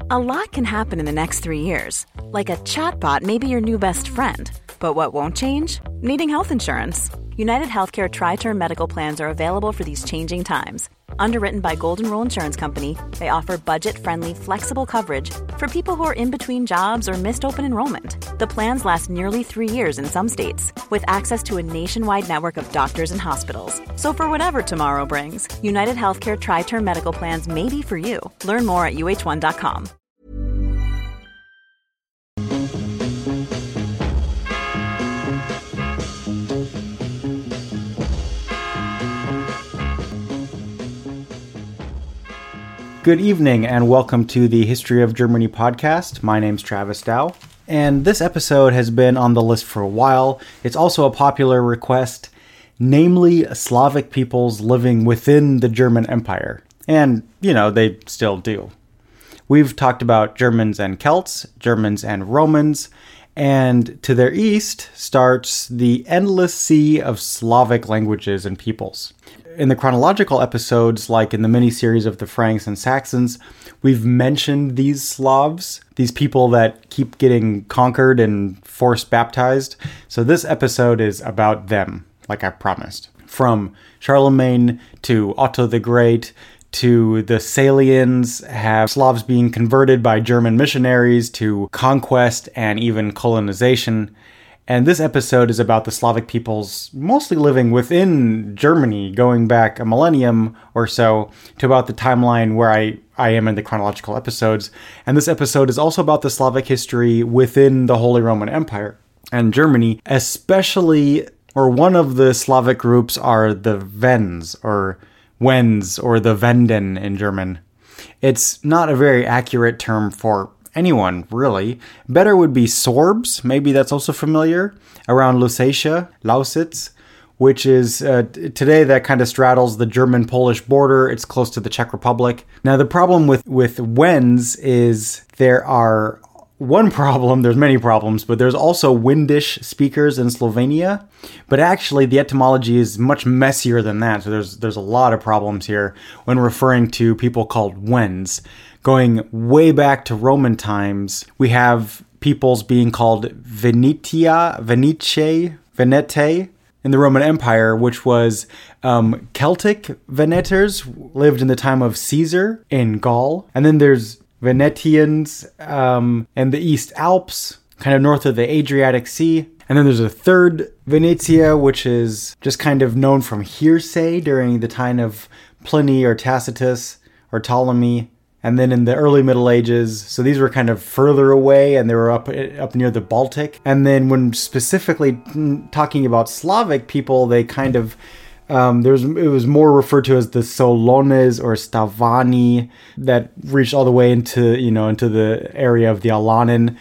A lot can happen in the next 3 years. Like a chatbot may be your new best friend. But what won't change? Needing health insurance. United Healthcare Tri-Term Medical Plans are available for these changing times. Underwritten by Golden Rule Insurance Company, they offer budget-friendly, flexible coverage for people who are in between jobs or missed open enrollment. The plans last nearly 3 years in some states, with access to a nationwide network of doctors and hospitals. So for whatever tomorrow brings, United Healthcare Tri-Term Medical Plans may be for you. Learn more at uh1.com. Good evening and welcome to the History of Germany podcast. My name's Travis Dow, and this episode has been on the list for a while. It's also a popular request, namely Slavic peoples living within the German Empire. And, they still do. We've talked about Germans and Celts, Germans and Romans, and to their east starts the endless sea of Slavic languages and peoples. In the chronological episodes, like in the mini-series of the Franks and Saxons, we've mentioned these Slavs, these people that keep getting conquered and forced baptized. So this episode is about them, like I promised. From Charlemagne to Otto the Great to the Salians, have Slavs being converted by German missionaries to conquest and even colonization. And this episode is about the Slavic peoples mostly living within Germany, going back a millennium or so to about the timeline where I am in the chronological episodes. And this episode is also about the Slavic history within the Holy Roman Empire and Germany, especially, or one of the Slavic groups are the Wends, or the Wenden in German. It's not a very accurate term for anyone, really. Better would be Sorbs, maybe that's also familiar, around Lusatia, Lausitz, which is today that kind of straddles the German-Polish border. It's close to the Czech Republic. Now, the problem with Wends is there's many problems, but there's also Windish speakers in Slovenia. But actually, the etymology is much messier than that. So there's a lot of problems here when referring to people called Wends. Going way back to Roman times, we have peoples being called Venete in the Roman Empire, which was Celtic Veneters, lived in the time of Caesar in Gaul. And then there's Venetians and the East Alps, kind of north of the Adriatic Sea. And then there's a third Venetia, which is just kind of known from hearsay during the time of Pliny or Tacitus or Ptolemy. And then in the early Middle Ages, so these were kind of further away and they were up near the Baltic. And then when specifically talking about Slavic people, they kind of, it was more referred to as the Solones or Stavani that reached all the way into the area of the Alanin.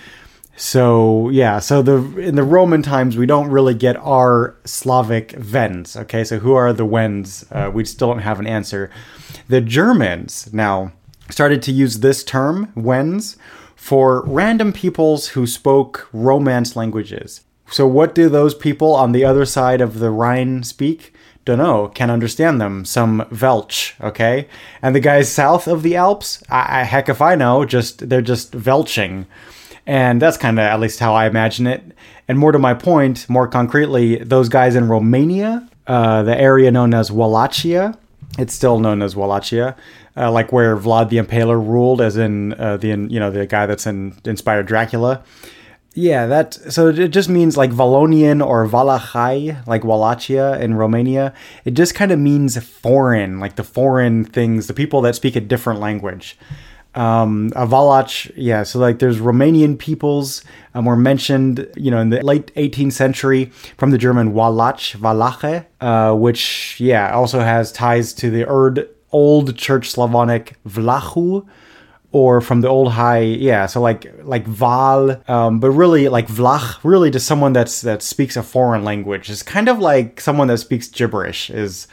So yeah, in the Roman times, we don't really get our Slavic Wends. Okay, so who are the Wends? We still don't have an answer. The Germans now started to use this term, Wends, for random peoples who spoke Romance languages. So what do those people on the other side of the Rhine speak? Dunno, can't understand them. Some Welsh, okay? And the guys south of the Alps, heck if I know, they're just Welshing. And that's kind of at least how I imagine it. And more to my point, more concretely, those guys in Romania, the area known as Wallachia, it's still known as Wallachia, like where Vlad the Impaler ruled, as in the guy that's inspired Dracula. Yeah, so it just means like Wallonian or Walachai, like Wallachia in Romania. It just kind of means foreign, like the foreign things, the people that speak a different language. A Walach, yeah, so like there's Romanian peoples were mentioned, in the late 18th century from the German Walache, which, yeah, also has ties to the Old Church Slavonic Vlachu, or from the Old High, yeah, so like Val, but really like Vlach, really just someone that speaks a foreign language. It's kind of like someone that speaks gibberish. He's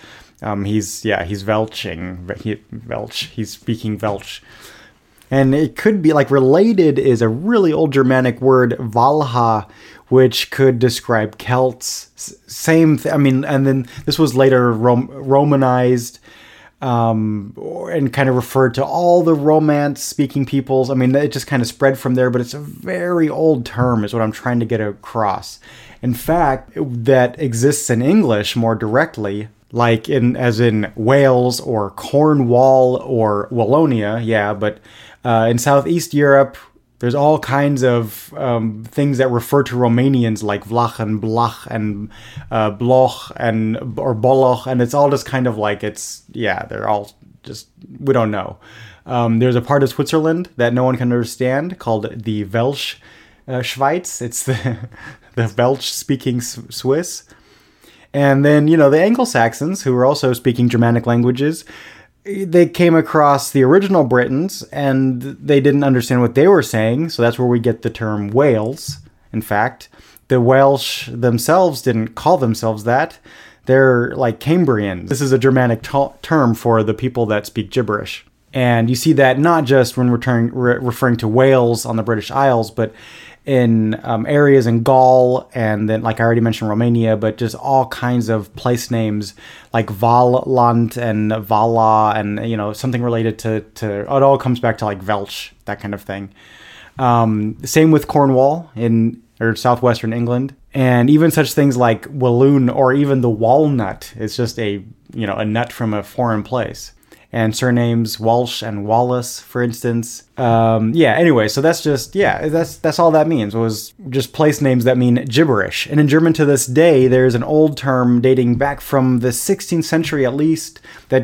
Welching, he's speaking Welsh. And it could be like related is a really old Germanic word, Valha, which could describe Celts. And then this was later Romanized. and kind of referred to all the Romance-speaking peoples. I mean, it just kind of spread from there, but it's a very old term is what I'm trying to get across. In fact, that exists in English more directly, like as in Wales or Cornwall or Wallonia, but in Southeast Europe, there's all kinds of things that refer to Romanians like Vlach and Blach and Bloch or Boloch, and it's all just kind of like they're all just, we don't know. There's a part of Switzerland that no one can understand called the Welsh Schweiz. It's the Welsh-speaking Swiss. And then, the Anglo-Saxons, who were also speaking Germanic languages, they came across the original Britons and they didn't understand what they were saying. So that's where we get the term Wales. In fact, the Welsh themselves didn't call themselves that. They're like Cambrians. This is a Germanic term for the people that speak gibberish. And you see that not just when we're referring to Wales on the British Isles, but in areas in Gaul, and then, like I already mentioned, Romania, but just all kinds of place names like Valland and Vala, and something related to it all comes back to like Welsh, that kind of thing. Same with Cornwall or southwestern England, and even such things like Walloon or even the walnut is just a nut from a foreign place. And surnames Walsh and Wallace, for instance. Anyway, so that's just, that's all that means, was just place names that mean gibberish. And in German to this day, there's an old term dating back from the 16th century at least, the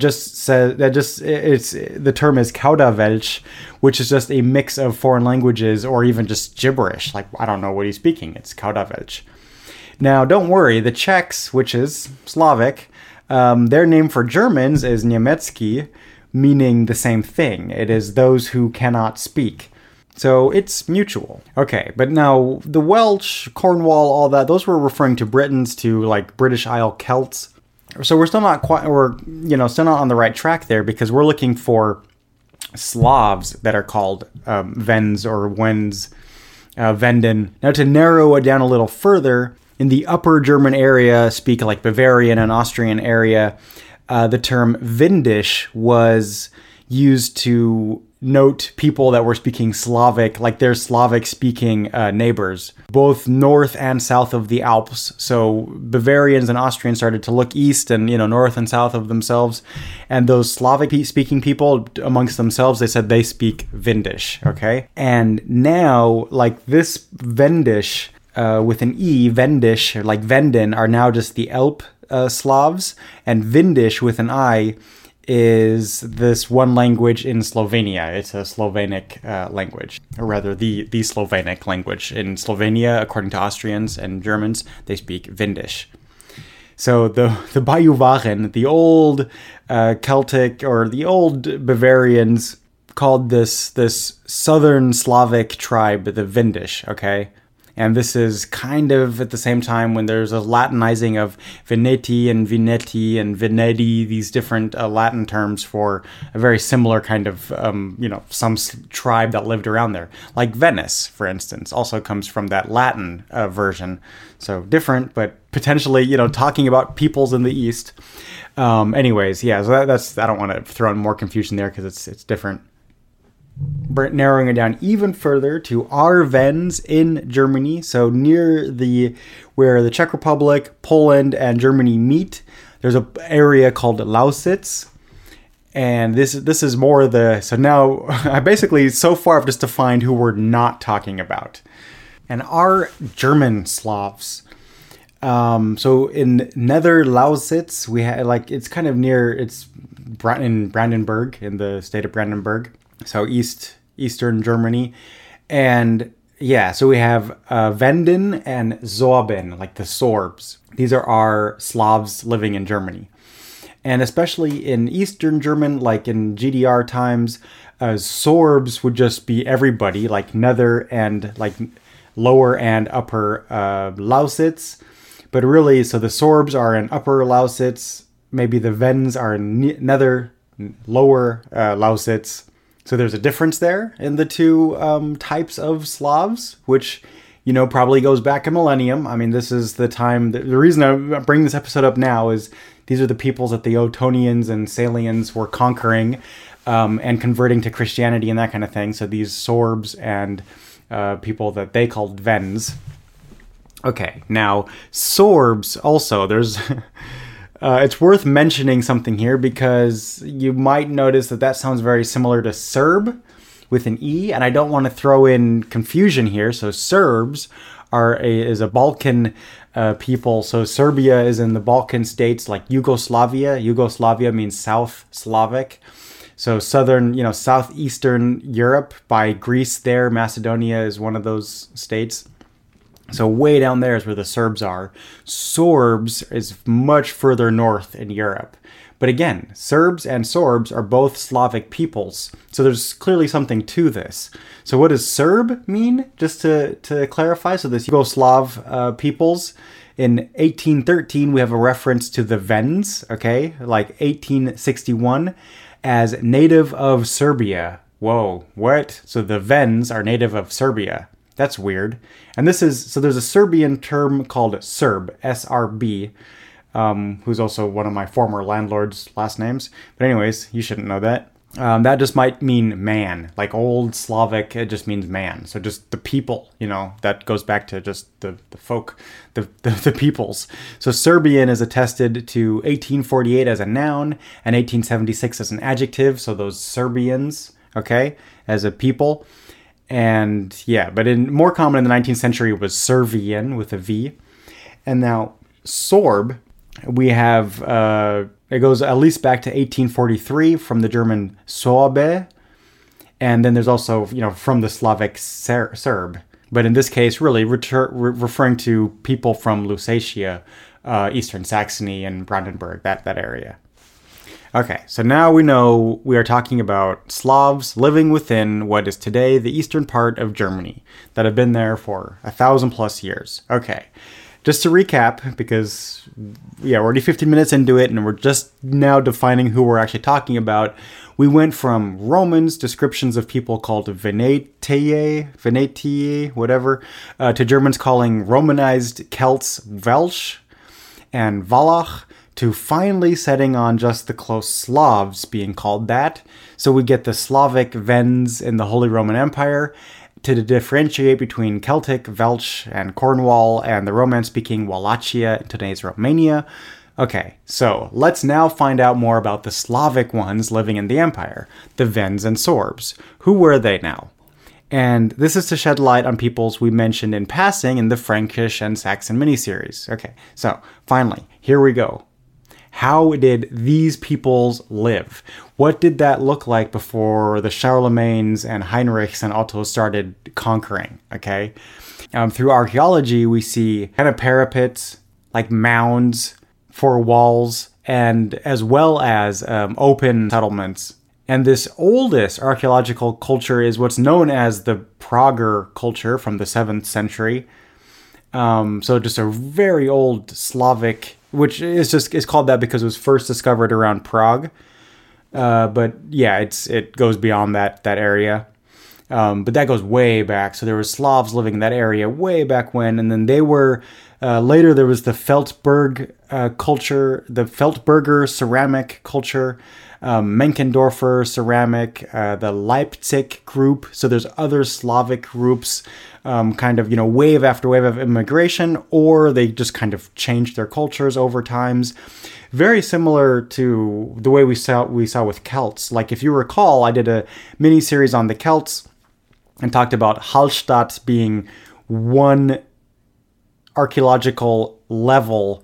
term is Kauderwelsch, which is just a mix of foreign languages or even just gibberish. Like, I don't know what he's speaking, it's Kauderwelsch. Now, don't worry, the Czechs, which is Slavic, their name for Germans is Německý, meaning the same thing. It is those who cannot speak. So it's mutual. Okay, but now the Welsh, Cornwall, all that, those were referring to Britons, to like British Isle Celts. So we're still not still not on the right track there, because we're looking for Slavs that are called Wends or Wends, Wenden. Now to narrow it down a little further, in the upper German area, speak like Bavarian and Austrian area, the term Windisch was used to note people that were speaking Slavic, like their Slavic-speaking neighbors, both north and south of the Alps. So Bavarians and Austrians started to look east and, north and south of themselves. And those Slavic-speaking people amongst themselves, they said they speak Windisch, okay? And now, like this Wendisch, with an E, Wendisch, or like Wenden, are now just the Alp Slavs, and Windisch with an I is this one language in Slovenia. It's a Slovenic language, or rather the Slovenic language. In Slovenia, according to Austrians and Germans, they speak Windisch. So the Bajuwaren, the old Celtic or the old Bavarians, called this southern Slavic tribe the Windisch, okay? And this is kind of at the same time when there's a Latinizing of Veneti and Vinetti and Venedi, these different Latin terms for a very similar kind of, some tribe that lived around there. Like Venice, for instance, also comes from that Latin version. So different, but potentially, talking about peoples in the East. So that's, I don't want to throw in more confusion there because it's different. Narrowing it down even further to Arvennes in Germany, so near where the Czech Republic, Poland, and Germany meet, there's an area called Lausitz, and this is more so now I basically so far have just defined who we're not talking about, and our German Slavs. So in Nether Lausitz, we had it's kind of near, it's in Brandenburg, in the state of Brandenburg. So eastern Germany. And so we have Wenden and Sorben, like the Sorbs. These are our Slavs living in Germany. And especially in Eastern German, like in GDR times, Sorbs would just be everybody, like Nether and like lower and upper Lausitz. But really, so the Sorbs are in upper Lausitz. Maybe the Wends are in Nether, lower Lausitz. So there's a difference there in the two types of Slavs, which, probably goes back a millennium. I mean, this is the time, the reason I bring this episode up now is These are the peoples that the Ottonians and Salians were conquering and converting to Christianity and that kind of thing. So these Sorbs and people that they called Wends. Okay, now Sorbs also, there's... it's worth mentioning something here because you might notice that sounds very similar to Serb with an E, and I don't want to throw in confusion here. So Serbs is a Balkan people. So Serbia is in the Balkan states like Yugoslavia. Yugoslavia means South Slavic. So southeastern Europe by Greece there. Macedonia is one of those states. So way down there is where the Serbs are. Sorbs is much further north in Europe. But again, Serbs and Sorbs are both Slavic peoples. So there's clearly something to this. So what does Serb mean? Just to clarify, so this Yugoslav peoples. In 1813, we have a reference to the Wends, okay? Like 1861, as native of Serbia. Whoa, what? So the Wends are native of Serbia. That's weird. And there's a Serbian term called Serb, S-R-B, who's also one of my former landlord's last names. But anyways, you shouldn't know that. That just might mean man, like old Slavic, it just means man. So just the people, that goes back to just the folk, the peoples. So Serbian is attested to 1848 as a noun and 1876 as an adjective. So those Serbians, okay, as a people. And yeah, but more common in the 19th century was Servian with a V. And now Sorb, we have, it goes at least back to 1843 from the German Sorbe. And then there's also, from the Slavic Serb. But in this case, really referring to people from Lusatia, Eastern Saxony and Brandenburg, that area. Okay, so now we know we are talking about Slavs living within what is today the eastern part of Germany that have been there for 1,000+ years. Okay, just to recap, because we're already 15 minutes into it and we're just now defining who we're actually talking about. We went from Romans, descriptions of people called Venetiae, whatever, to Germans calling Romanized Celts Welsh and Wallach, to finally setting on just the close Slavs being called that. So we get the Slavic Wends in the Holy Roman Empire to differentiate between Celtic, Welsh, and Cornwall, and the Roman-speaking Wallachia in today's Romania. Okay, so let's now find out more about the Slavic ones living in the empire, the Wends and Sorbs. Who were they now? And this is to shed light on peoples we mentioned in passing in the Frankish and Saxon miniseries. Okay, so finally, here we go. How did these peoples live? What did that look like before the Charlemagnes and Heinrichs and Ottos started conquering? Okay, through archaeology, we see kind of parapets, like mounds, for walls, and as well as open settlements. And this oldest archaeological culture is what's known as the Prager culture from the 7th century. So just a very old Slavic, which is called that because it was first discovered around Prague. But yeah, it goes beyond that area. But that goes way back. So there were Slavs living in that area way back when, and then they were later there was the Feldberg culture, the Feldberger ceramic culture, Menkendorfer ceramic, the Leipzig group. So there's other Slavic groups, kind of, wave after wave of immigration, or they just kind of changed their cultures over times. Very similar to the way we saw with Celts. Like if you recall, I did a mini series on the Celts and talked about Hallstatt being one archaeological level,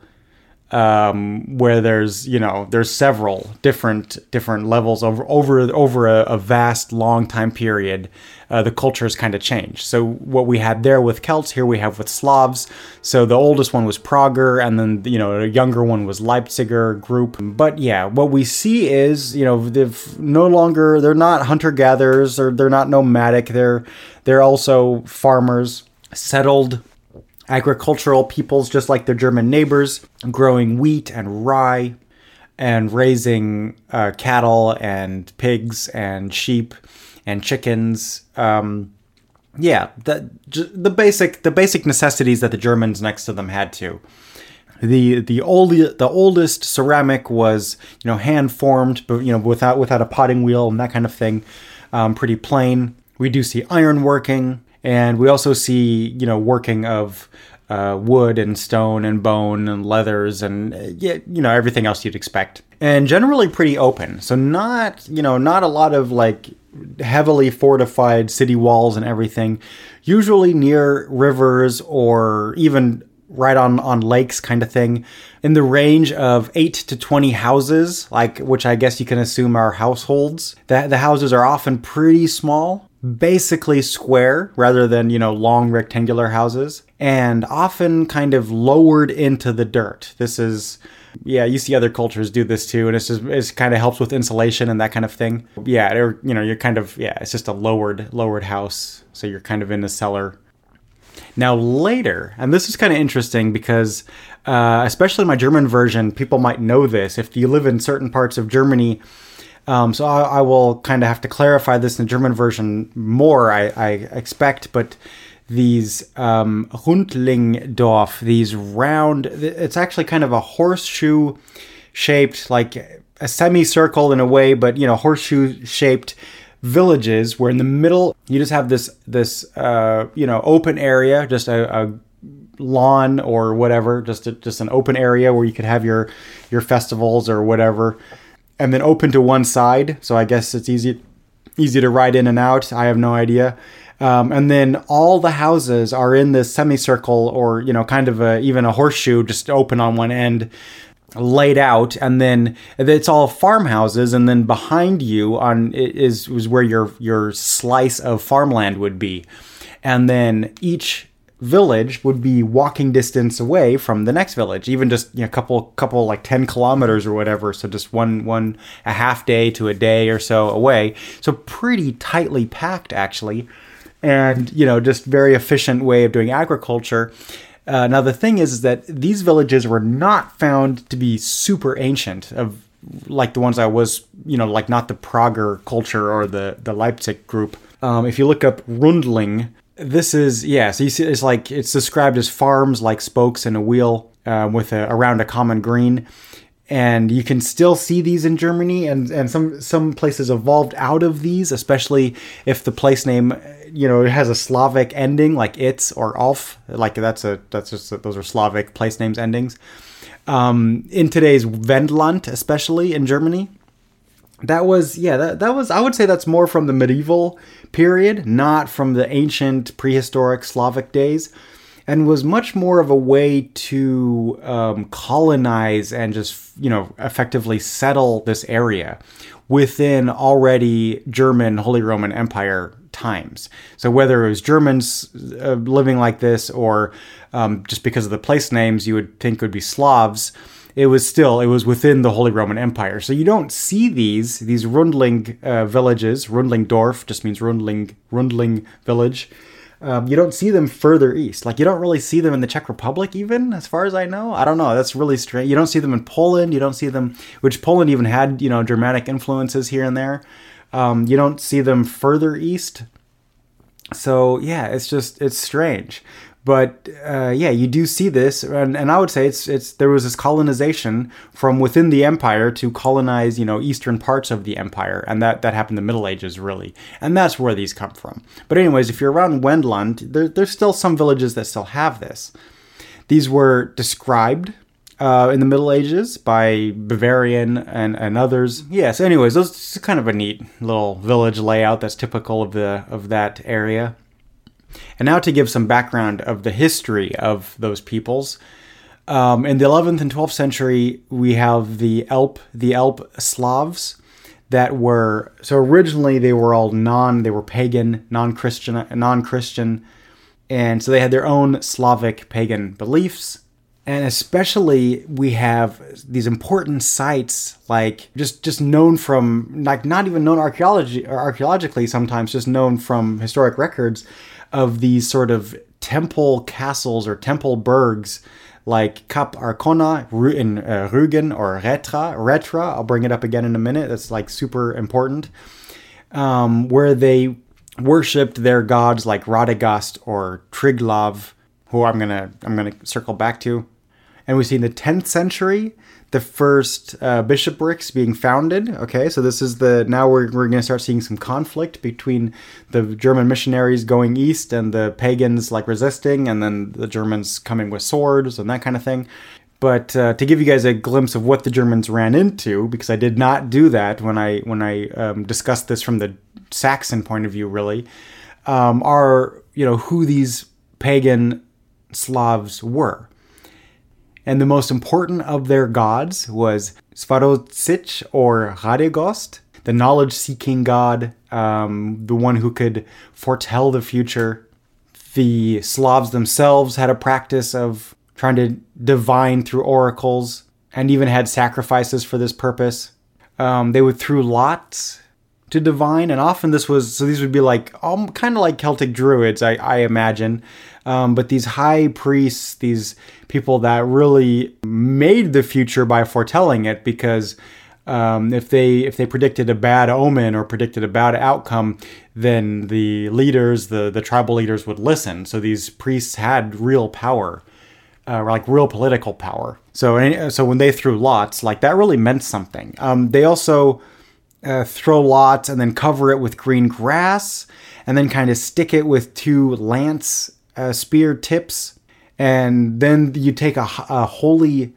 where there's several different levels over a vast long time period. The cultures kind of changed. So what we had there with Celts, here we have with Slavs. So the oldest one was Prager, and then a younger one was Leipziger group. But yeah, what we see is they're not hunter gatherers, or they're not nomadic. They're also farmers, settled agricultural peoples, just like their German neighbors, growing wheat and rye and raising cattle and pigs and sheep and chickens. The basic necessities that the Germans next to them had to. The oldest ceramic was, hand formed, but without a potting wheel and that kind of thing. Pretty plain. We do see ironworking, and we also see working of wood and stone and bone and leathers and everything else you'd expect. And generally pretty open. So not a lot of like heavily fortified city walls and everything. Usually near rivers or even right on lakes kind of thing. In the range of 8 to 20 houses, which I guess you can assume are households. The houses are often pretty small, basically square rather than, long rectangular houses, and often kind of lowered into the dirt. This is, you see other cultures do this too, and it's kind of helps with insulation and that kind of thing. You're kind of, it's just a lowered house, so you're kind of in the cellar. Now later, and this is kind of interesting because, especially in my German version, people might know this if you live in certain parts of Germany. So I will kind of have to clarify this in the German version more, I expect, but these Rundlingdorf, these round, it's actually kind of a horseshoe shaped, like a semicircle in a way, but, horseshoe shaped villages where in the middle you just have this open area, just a lawn or whatever, just an open area where you could have your festivals or whatever, and then open to one side. So I guess it's easy to ride in and out. I have no idea. And then all the houses are in this semicircle or kind of even a horseshoe, just open on one end, laid out, and then it's all farmhouses, and then behind you is where your slice of farmland would be, and then each village would be walking distance away from the next village, even just a couple like 10 kilometers or whatever, so just one a half day to a day or so away, so pretty tightly packed actually, and just very efficient way of doing agriculture. Now, the thing is that these villages were not found to be super ancient, of like the ones I was, like not the Prager culture or the Leipzig group. If you look up Rundling, this is, so you see it's described as farms like spokes in a wheel around a common green. And you can still see these in Germany, and some places evolved out of these, especially if the place name, it has a Slavic ending, like it's or alf, like those are Slavic place names endings. In today's Wendland, especially in Germany, that was I would say that's more from the medieval period, not from the ancient prehistoric Slavic days. And was much more of a way to colonize and just, effectively settle this area within already German Holy Roman Empire times. So whether it was Germans living like this or just because of the place names you would think would be Slavs, it was within the Holy Roman Empire. So you don't see these Rundling villages. Rundlingdorf just means Rundling village. You don't see them further east. Like, you don't really see them in the Czech Republic, even, as far as I know. I don't know. That's really strange. You don't see them in Poland. You don't see them, which Poland even had, Germanic influences here and there. You don't see them further east. So, it's strange. But, you do see this. And I would say there was this colonization from within the empire to colonize, eastern parts of the empire. And that happened in the Middle Ages, really. And that's where these come from. But anyways, if you're around Wendland, there's still some villages that still have this. These were described in the Middle Ages by Bavarian and others. So anyways, those is kind of a neat little village layout that's typical of that area. And now to give some background of the history of those peoples. In the 11th and 12th century, we have the Alp Slavs that were, so originally they were all they were pagan, non-Christian, and so they had their own Slavic pagan beliefs. And especially we have these important sites, like just known from, like not even known archaeologically sometimes, just known from historic records, of these sort of temple castles or temple burgs like Kap Arkona in Rügen or Retra. I'll bring it up again in a minute. That's like super important. Where they worshipped their gods like Radagast or Triglav, who I'm gonna circle back to. And we see in the 10th century, the first bishoprics being founded. Okay, so this is now we're going to start seeing some conflict between the German missionaries going east and the pagans like resisting, and then the Germans coming with swords and that kind of thing. But to give you guys a glimpse of what the Germans ran into, because I did not do that when I discussed this from the Saxon point of view, really, are who these pagan Slavs were. And the most important of their gods was Svarocic or Radegost, the knowledge-seeking god, the one who could foretell the future. The Slavs themselves had a practice of trying to divine through oracles, and even had sacrifices for this purpose. They would throw lots to divine, and often these would be like kind of like Celtic druids, I imagine. But these high priests, these people that really made the future by foretelling it, because if they predicted a bad omen or predicted a bad outcome, then the leaders, the tribal leaders, would listen. So these priests had real power, like real political power. So when they threw lots, like that really meant something. They also throw lots and then cover it with green grass, and then kind of stick it with two lance spear tips, and then you take a holy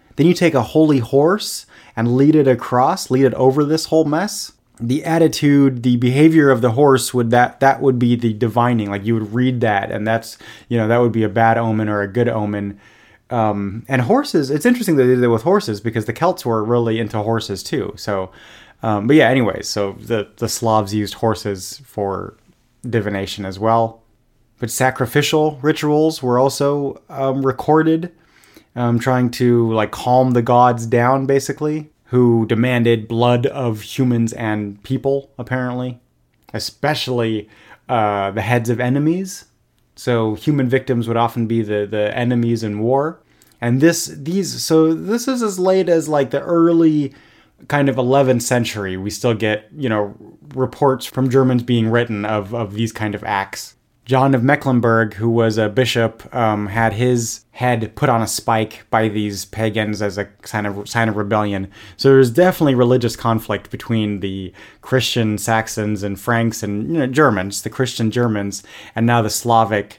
horse and lead it over this whole mess. The attitude, the behavior of the horse that would be the divining. Like you would read that, and that's that would be a bad omen or a good omen. And horses, it's interesting that they did it with horses, because the Celts were really into horses too. So, but yeah, anyways, so the Slavs used horses for divination as well. But sacrificial rituals were also recorded, trying to like calm the gods down, basically, who demanded blood of humans and people, apparently, especially the heads of enemies. So human victims would often be the enemies in war. And this is as late as like the early kind of 11th century. We still get, reports from Germans being written of these kind of acts. John of Mecklenburg, who was a bishop, had his head put on a spike by these pagans as a sign of rebellion. So there's definitely religious conflict between the Christian Saxons and Franks and Germans, the Christian Germans, and now the Slavic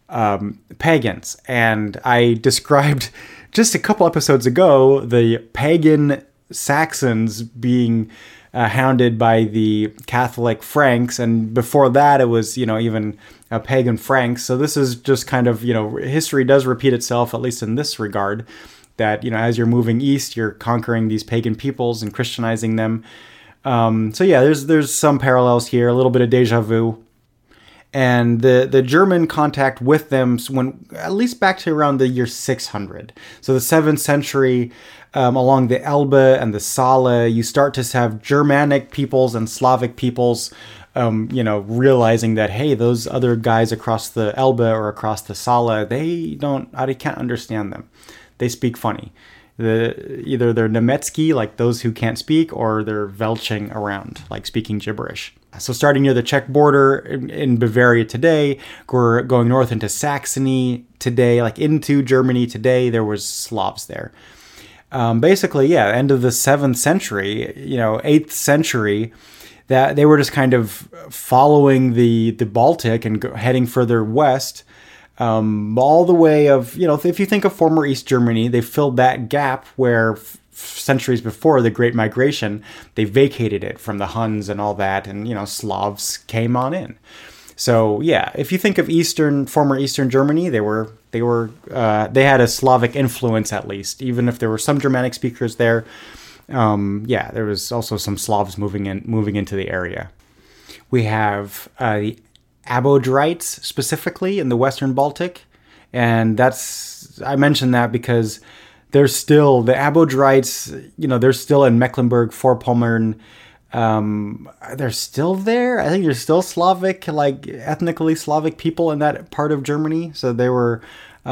pagans. And I described just a couple episodes ago the pagan Saxons being hounded by the Catholic Franks, and before that it was even pagan Franks. So this is just kind of history does repeat itself, at least in this regard, that as you're moving east, you're conquering these pagan peoples and Christianizing them. So yeah, there's some parallels here, a little bit of deja vu. And the German contact with them went at least back to around the year 600. So the 7th century, along the Elbe and the Saale, you start to have Germanic peoples and Slavic peoples, realizing that, hey, those other guys across the Elbe or across the Saale, I can't understand them. They speak funny. Either they're Nemetsky, like those who can't speak, or they're velching around, like speaking gibberish. So starting near the Czech border in Bavaria today, we're going north into Saxony today, like into Germany today, there was Slavs there. Basically, yeah, end of the 7th century, 8th century, that they were just kind of following the Baltic and heading further west, all the way of, if you think of former East Germany, they filled that gap where centuries before the Great Migration, they vacated it from the Huns and all that, and, Slavs came on in. So yeah, if you think of former Eastern Germany, they had a Slavic influence, at least, even if there were some Germanic speakers there. There was also some Slavs moving into the area. We have the Abodrites specifically in the Western Baltic, and I mentioned that because they're still the Abodrites. They're still in Mecklenburg-Vorpommern. They're still there. I think there's still Slavic, like ethnically Slavic people in that part of Germany. So they were, the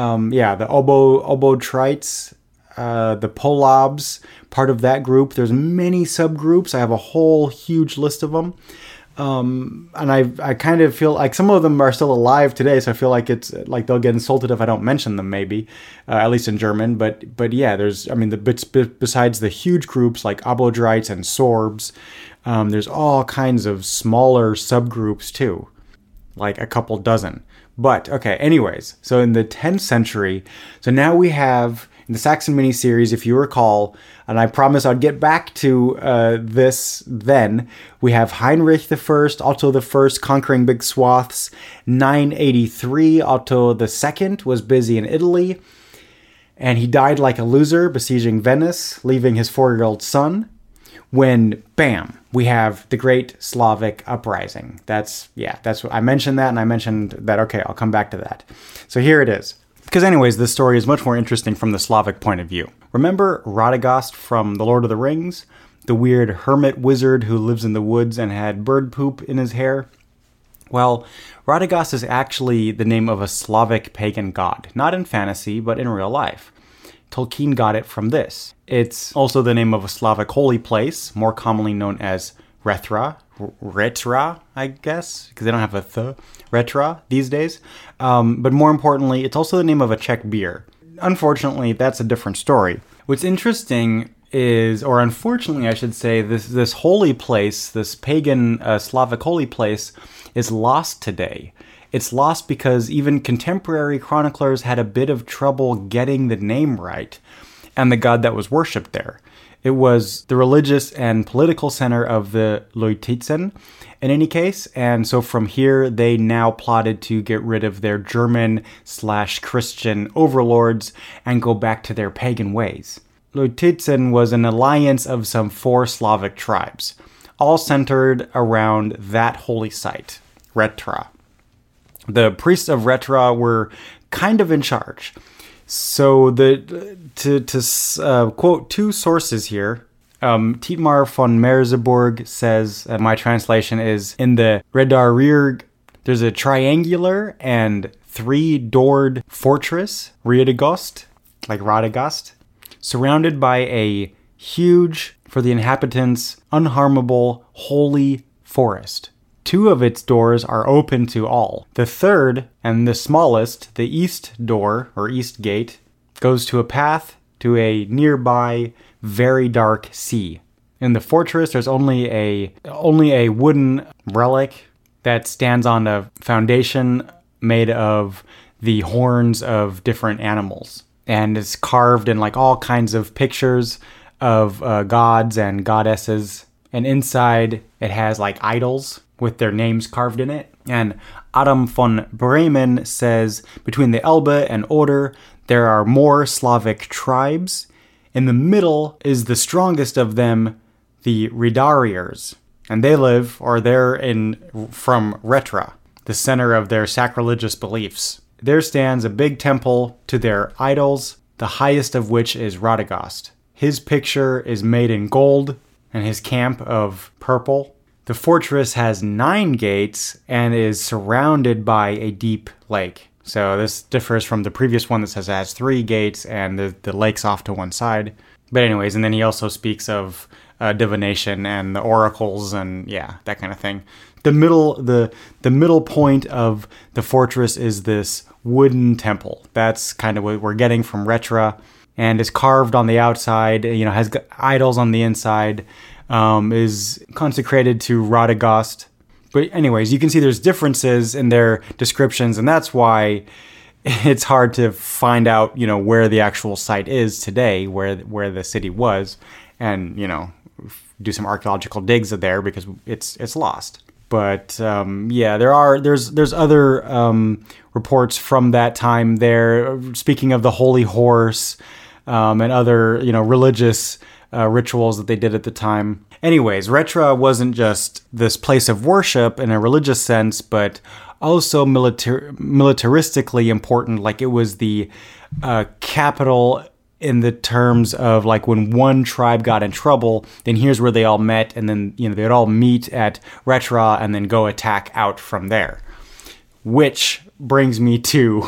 Obodrites, the Polabs, part of that group. There's many subgroups. I have a whole huge list of them. And I kind of feel like some of them are still alive today, so I feel like it's like they'll get insulted if I don't mention them, maybe, at least in German. But yeah, there's, I mean, besides the huge groups like Abodrites and Sorbs, there's all kinds of smaller subgroups too, like a couple dozen. But okay, anyways, so in the 10th century, so now we have in the Saxon miniseries, if you recall, and I promise I'd get back to this then, we have Heinrich I, Otto I conquering big swaths. 983, Otto II was busy in Italy, and he died like a loser, besieging Venice, leaving his 4-year-old son. When, bam, we have the Great Slavic Uprising. That's what I mentioned that, and I mentioned that, okay, I'll come back to that. So here it is. Because anyways, this story is much more interesting from the Slavic point of view. Remember Radagast from The Lord of the Rings? The weird hermit wizard who lives in the woods and had bird poop in his hair? Well, Radagast is actually the name of a Slavic pagan god, not in fantasy, but in real life. Tolkien got it from this. It's also the name of a Slavic holy place, more commonly known as Retra, I guess, because they don't have a th, Retra these days. But more importantly, it's also the name of a Czech beer. Unfortunately, that's a different story. What's interesting is, or unfortunately I should say, this holy place, this pagan Slavic holy place, is lost today. It's lost because even contemporary chroniclers had a bit of trouble getting the name right and the god that was worshipped there. It was the religious and political center of the Leutitzen, in any case, and so from here they now plotted to get rid of their German/Christian overlords and go back to their pagan ways. Leutitzen was an alliance of some 4 Slavic tribes, all centered around that holy site, Retra. The priests of Retra were kind of in charge. So to quote 2 sources here, Tietmar von Merseburg says, my translation is, in the Redarir, there's a triangular and 3-doored fortress, Radagast, like Radagast, surrounded by a huge, for the inhabitants, unharmable, holy forest. 2 of its doors are open to all. The third, and the smallest, the east door, or east gate, goes to a path to a nearby, very dark sea. In the fortress, there's only a wooden relic that stands on a foundation made of the horns of different animals. And it's carved in like all kinds of pictures of gods and goddesses. And inside, it has like idols with their names carved in it. And Adam von Bremen says, between the Elbe and Oder, there are more Slavic tribes. In the middle is the strongest of them, the Redariers. And they live, or they're from Retra, the center of their sacrilegious beliefs. There stands a big temple to their idols, the highest of which is Radagast. His picture is made in gold, and his camp of purple. The fortress has 9 gates and is surrounded by a deep lake. So this differs from the previous one that says it has 3 gates and the lake's off to one side. But anyways, and then he also speaks of divination and the oracles and yeah, that kind of thing. The middle point of the fortress is this wooden temple. That's kind of what we're getting from Retra, and is carved on the outside, has idols on the inside. Is consecrated to Radagast. But anyways, you can see there's differences in their descriptions, and that's why it's hard to find out, where the actual site is today, where the city was, and, do some archaeological digs there because it's lost. But there's other reports from that time there, speaking of the Holy Horse, and other, religious rituals that they did at the time. Anyways, Retra wasn't just this place of worship in a religious sense, but also militaristically important. Like it was the capital in the terms of like when one tribe got in trouble, then here's where they all met, and then they'd all meet at Retra and then go attack out from there. Which brings me to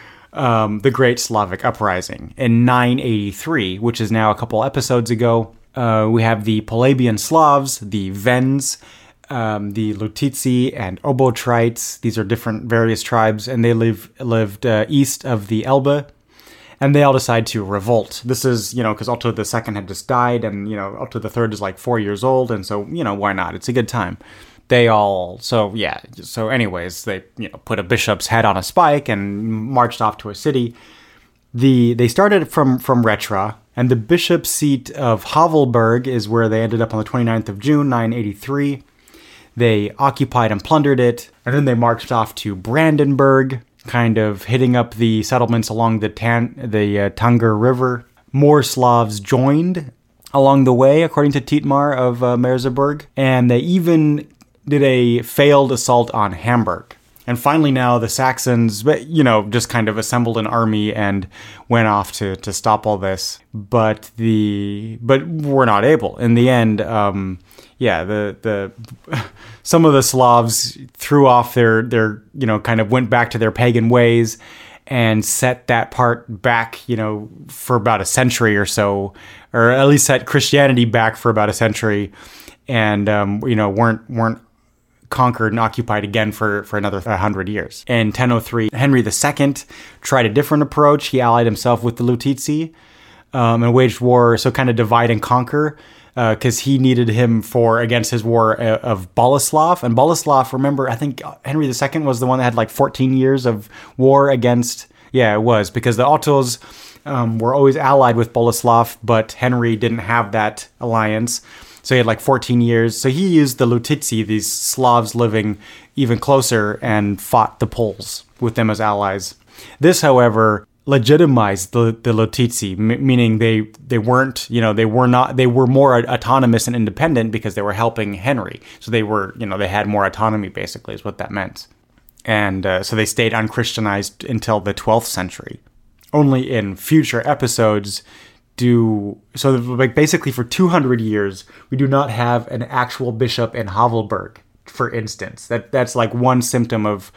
the Great Slavic Uprising in 983, which is now a couple episodes ago. We have the Polabian Slavs, the Vends, the Lutitsi and Obotrites. These are different various tribes, and they lived east of the Elbe. And they all decide to revolt. This is, because Otto II had just died, and, Otto III is like 4 years old, and so, why not? It's a good time. So anyways, they, put a bishop's head on a spike and marched off to a city. They started from Retra, and the bishop's seat of Havelberg is where they ended up on the 29th of June, 983. They occupied and plundered it, and then they marched off to Brandenburg, kind of hitting up the settlements along the Tanger River. More Slavs joined along the way, according to Tietmar of Merseburg, and they even did a failed assault on Hamburg. And finally now the Saxons, just kind of assembled an army and went off to stop all this. But were not able. In the end, some of the Slavs threw off their kind of went back to their pagan ways and set that part back, for about a century or so, or at least set Christianity back for about a century, and weren't conquered and occupied again for another 100 years. In 1003, Henry II tried a different approach. He allied himself with the Lutitsi and waged war, so kind of divide and conquer, because he needed him against his war of Boleslav. And Boleslav, remember, I think Henry II was the one that had like 14 years of war against, it was, because the Ottos were always allied with Boleslav, but Henry didn't have that alliance. So he had like 14 years. So he used the Lutitsi, these Slavs living even closer, and fought the Poles with them as allies. This, however, legitimized the Lutitsi, meaning they weren't, they were more autonomous and independent because they were helping Henry. So they were, they had more autonomy, basically, is what that meant. And so they stayed unchristianized until the 12th century. Only in future episodes basically for 200 years, we do not have an actual bishop in Havelberg, for instance. That's like one symptom of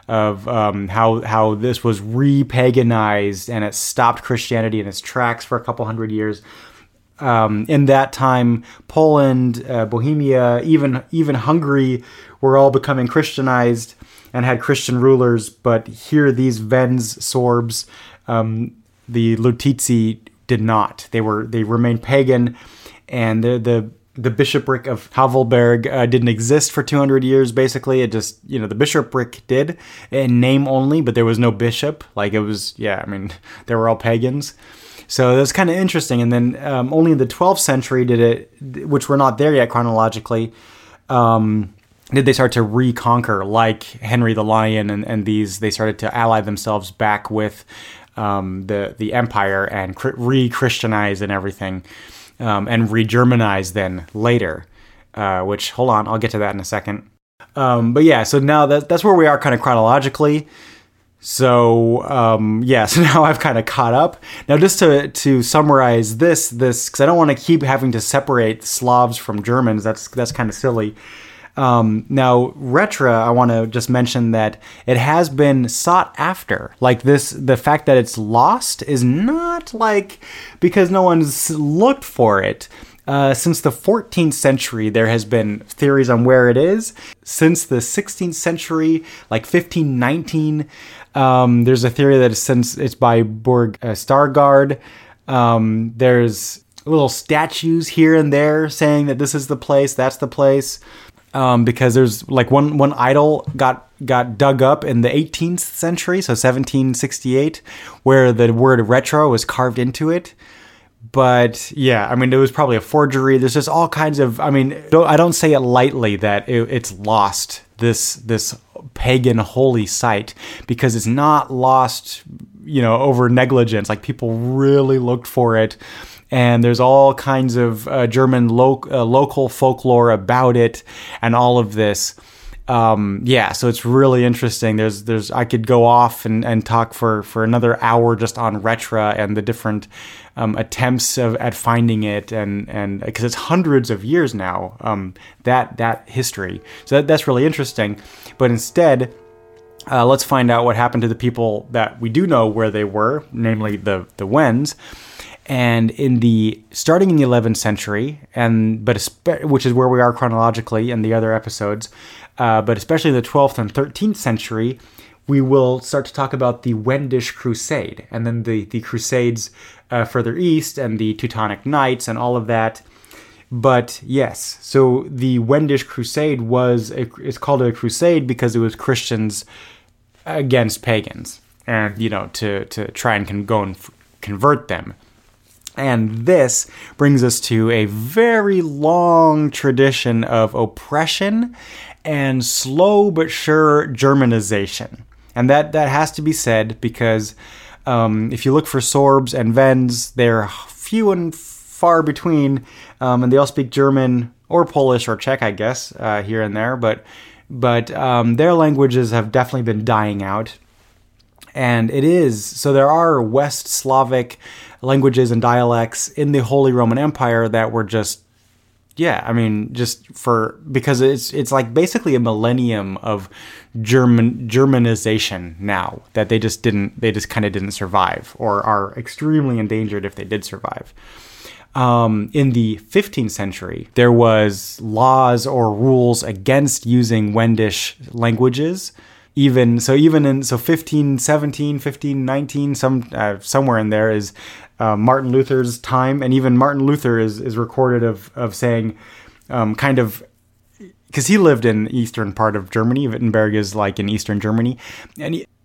how this was re-paganized, and it stopped Christianity in its tracks for a couple hundred years. In that time, Poland, Bohemia, even Hungary were all becoming Christianized and had Christian rulers. But here, these Wends, Sorbs, the Lutitsi did not. They remained pagan, and the bishopric of Havelberg didn't exist for 200 years. Basically, it just the bishopric did in name only, but there was no bishop. Like it was, they were all pagans. So that's kind of interesting. And then only in the 12th century which we're not there yet chronologically, did they start to reconquer, like Henry the Lion and these. They started to ally themselves back with the empire and re-Christianize and everything, and re-Germanize then later, which, hold on, I'll get to that in a second. So now that's where we are kind of chronologically. So now I've kind of caught up. Now just to summarize this, because I don't want to keep having to separate Slavs from Germans, that's kind of silly. Now, Retra, I want to just mention that it has been sought after. Like the fact that it's lost is not like because no one's looked for it. Since the 14th century, there has been theories on where it is. Since the 16th century, like 1519, there's a theory that since it's by Burg Stargard, there's little statues here and there saying that this is the place, that's the place. Because there's like one idol got dug up in the 18th century, so 1768, where the word Retra was carved into it. But it was probably a forgery. There's just all kinds of, I don't say it lightly that it's lost, this pagan holy site, because it's not lost, over negligence. Like people really looked for it. And there's all kinds of German local folklore about it and all of this. So it's really interesting. There's I could go off and talk for another hour just on Retra and the different attempts at finding it, and because it's hundreds of years now, that history. So that's really interesting. But instead, let's find out what happened to the people that we do know where they were, namely the Wends. And starting in the 11th century, which is where we are chronologically in the other episodes, but especially the 12th and 13th century, we will start to talk about the Wendish Crusade, and then the Crusades further east, and the Teutonic Knights, and all of that. But yes, so the Wendish Crusade it's called a crusade because it was Christians against pagans, and to try and go and convert them. And this brings us to a very long tradition of oppression and slow but sure Germanization. And that has to be said because if you look for Sorbs and Wends, they're few and far between, and they all speak German or Polish or Czech, I guess, here and there. But their languages have definitely been dying out. And so there are West Slavic languages and dialects in the Holy Roman Empire that were because it's like basically a millennium of Germanization now that they just kind of didn't survive, or are extremely endangered if they did survive. In the 15th century, there was laws or rules against using Wendish languages. Even in 1517, 1519, somewhere in there is Martin Luther's time, and even Martin Luther is recorded of saying, because he lived in the eastern part of Germany. Wittenberg is like in eastern Germany, and he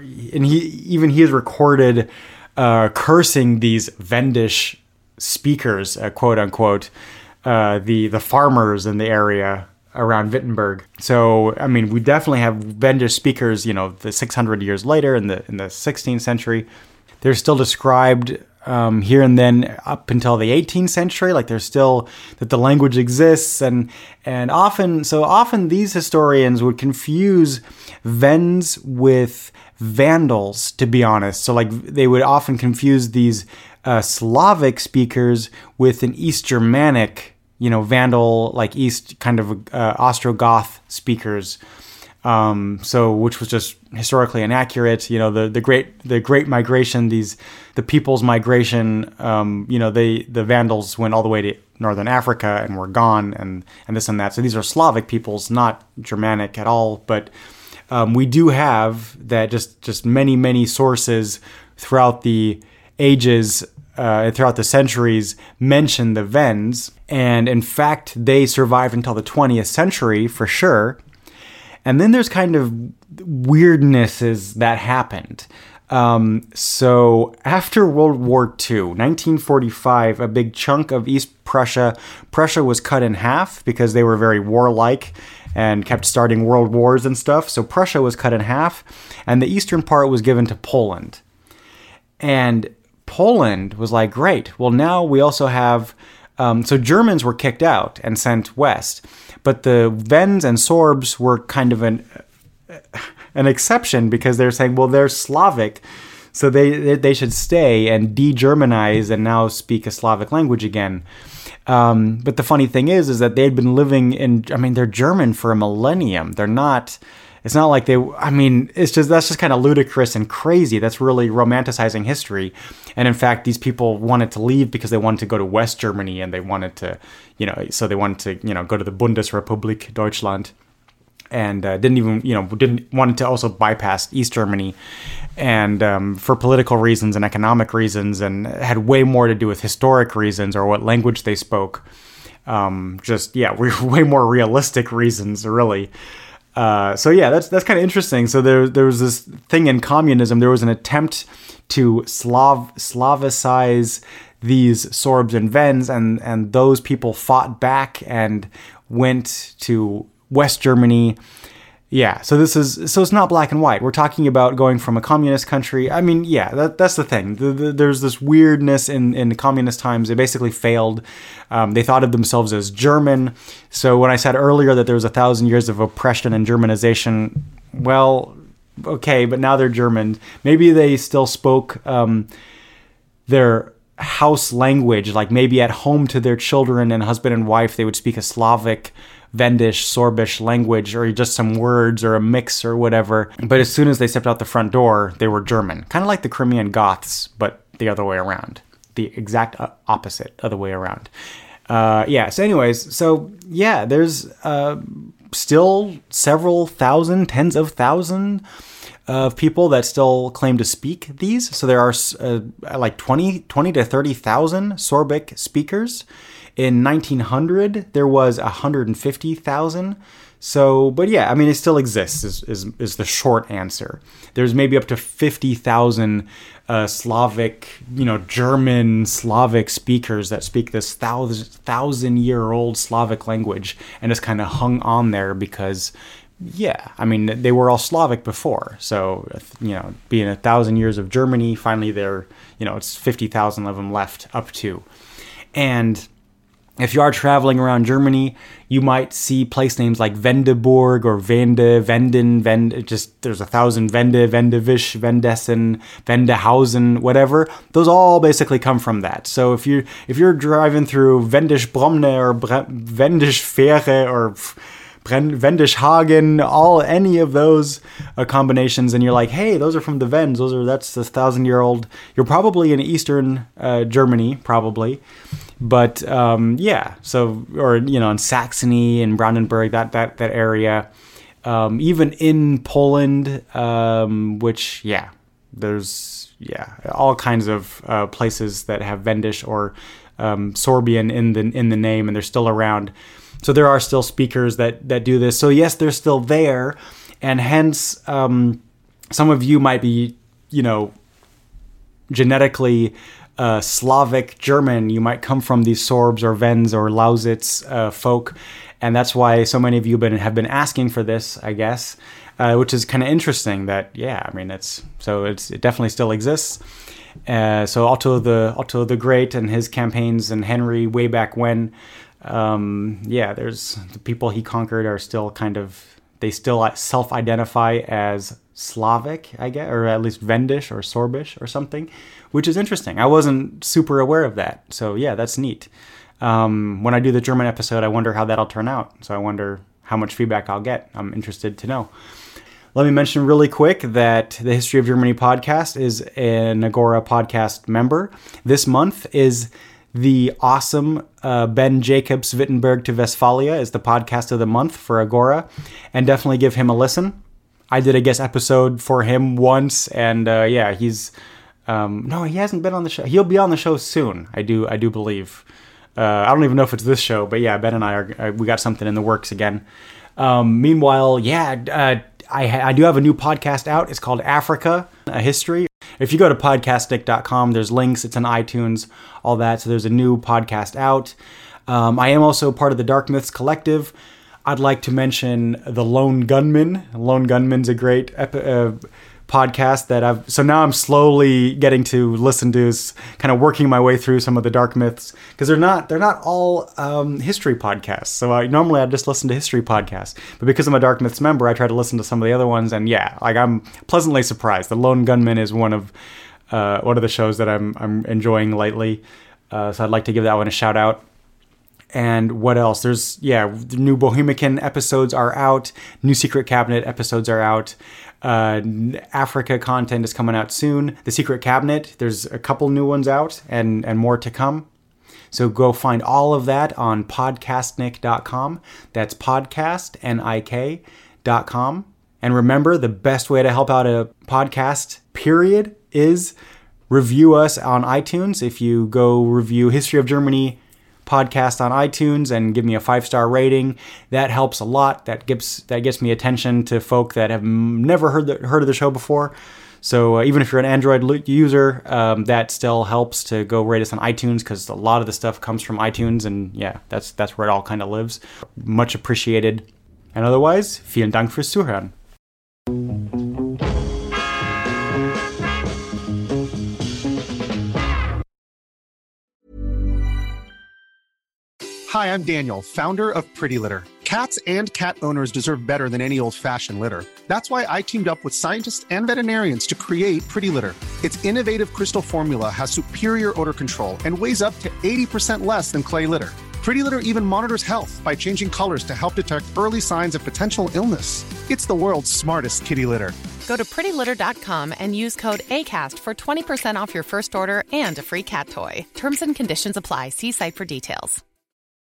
is recorded cursing these Wendish speakers, quote unquote, the farmers in the area around Wittenberg. So, I mean, we definitely have Wendish speakers, the 600 years later in the 16th century. They're still described here and then up until the 18th century. Like there's still that the language exists, and often these historians would confuse Wends with Vandals, to be honest. So like they would often confuse these Slavic speakers with an East Germanic, Vandal, like East kind of Ostrogoth speakers. Which was just historically inaccurate. The Great Migration, the People's Migration. The Vandals went all the way to northern Africa and were gone, and this and that. So these are Slavic peoples, not Germanic at all. But we do have that just many sources throughout the ages. Throughout the centuries, mention the Wends, and in fact, they survived until the 20th century for sure. And then there's kind of weirdnesses that happened. So after World War II, 1945, a big chunk of East Prussia was cut in half because they were very warlike and kept starting world wars and stuff. So Prussia was cut in half, and the eastern part was given to Poland. And Poland was like, great, well, now we also have... so Germans were kicked out and sent west, but the Wends and Sorbs were kind of an exception because they're saying, well, they're Slavic, so they should stay and de-Germanize and now speak a Slavic language again. But the funny thing is that they'd been living they're German for a millennium. They're not... It's not like that's just kind of ludicrous and crazy. That's really romanticizing history. And in fact, these people wanted to leave because they wanted to go to West Germany, and they wanted to, go to the Bundesrepublik Deutschland, and didn't want to also bypass East Germany, and for political reasons and economic reasons, and had way more to do with historic reasons or what language they spoke. Way more realistic reasons, really. That's kind of interesting. So there was this thing in communism. There was an attempt to Slavicize these Sorbs and Wends, and those people fought back and went to West Germany. Yeah, so it's not black and white. We're talking about going from a communist country. That's the thing. There's this weirdness in the communist times. They basically failed. They thought of themselves as German. So when I said earlier that there was 1,000 years of oppression and Germanization, well, okay, but now they're German. Maybe they still spoke their house language, like maybe at home to their children and husband and wife, they would speak a Slavic, Wendish, Sorbish language, or just some words or a mix or whatever. But as soon as they stepped out the front door, they were German. Kind of like the Crimean Goths, but the other way around. the exact opposite, other way around. So anyways, there's still several thousand, tens of thousands of people that still claim to speak these. So there are like 20 to 30,000 Sorbic speakers. In 1900, there was 150,000. So, but yeah, I mean, it still exists is the short answer. There's maybe up to 50,000 Slavic, German Slavic speakers that speak this 1,000-year-old Slavic language, and it's kind of hung on there because, yeah, I mean, they were all Slavic before. So, being 1,000 years of Germany, finally there, it's 50,000 of them left up to. And if you are traveling around Germany, you might see place names like Vendeburg or Venden, there's 1,000 Wende, Wendewisch, Wendessen, Wendehausen, whatever. Those all basically come from that. So if you're driving through Wendisch-Bromne or Wendisch-Fähre or Wendisch-Hagen, any of those combinations, and you're like, hey, those are from the Wends. That's the 1,000-year-old. You're probably in Eastern Germany, probably. But in Saxony and Brandenburg, that area, even in Poland, there's all kinds of places that have Wendish or Sorbian in the name, and they're still around. So there are still speakers that do this. So yes, they're still there, and hence some of you might be, genetically Slavic German. You might come from these Sorbs or Wends or Lausitz folk, and that's why so many of you have been asking for this, I guess, which is kind of interesting. That it definitely still exists. So Otto the Great and his campaigns and Henry way back when, there's the people he conquered are still they still self-identify as Slavic, I guess, or at least Wendish or Sorbish or something, which is interesting. I wasn't super aware of that. So yeah, that's neat. When I do the German episode, I wonder how that'll turn out. So I wonder how much feedback I'll get. I'm interested to know. Let me mention really quick that the History of Germany podcast is an Agora podcast member. This month is the awesome Ben Jacobs Wittenberg to Westphalia is the podcast of the month for Agora, and definitely give him a listen. I did a guest episode for him once, and he's no, he hasn't been on the show. He'll be on the show soon. I do believe. I don't even know if it's this show, but yeah, Ben and I we got something in the works again. Meanwhile, I do have a new podcast out. It's called Africa, a History. If you go to podcastnick.com, there's links. It's on iTunes, all that. So there's a new podcast out. I am also part of the Dark Myths Collective. I'd like to mention The Lone Gunman. Lone Gunman's a great podcast that so now I'm slowly getting to listen to, kind of working my way through some of the dark myths, because they're not all history podcasts. So normally I just listen to history podcasts, but because I'm a Dark Myths member, I try to listen to some of the other ones, and I'm pleasantly surprised. The Lone Gunman is one of the shows that I'm enjoying lately. So I'd like to give that one a shout out. And what else? There's, the new Bohemican episodes are out. New Secret Cabinet episodes are out. Africa content is coming out soon. The Secret Cabinet, there's a couple new ones out and more to come. So go find all of that on podcastnick.com. That's podcastnik.com. And remember, the best way to help out a podcast, period, is review us on iTunes. If you go review History of Germany podcast on iTunes and give me a 5-star rating, that helps a lot. That gets me attention to folk that have never heard of the show before. So even if you're an Android user, that still helps to go rate us on iTunes, because a lot of the stuff comes from iTunes, and that's where it all kind of lives. Much appreciated. And otherwise, vielen Dank fürs Zuhören. Hi, I'm Daniel, founder of Pretty Litter. Cats and cat owners deserve better than any old-fashioned litter. That's why I teamed up with scientists and veterinarians to create Pretty Litter. Its innovative crystal formula has superior odor control and weighs up to 80% less than clay litter. Pretty Litter even monitors health by changing colors to help detect early signs of potential illness. It's the world's smartest kitty litter. Go to prettylitter.com and use code ACAST for 20% off your first order and a free cat toy. Terms and conditions apply. See site for details.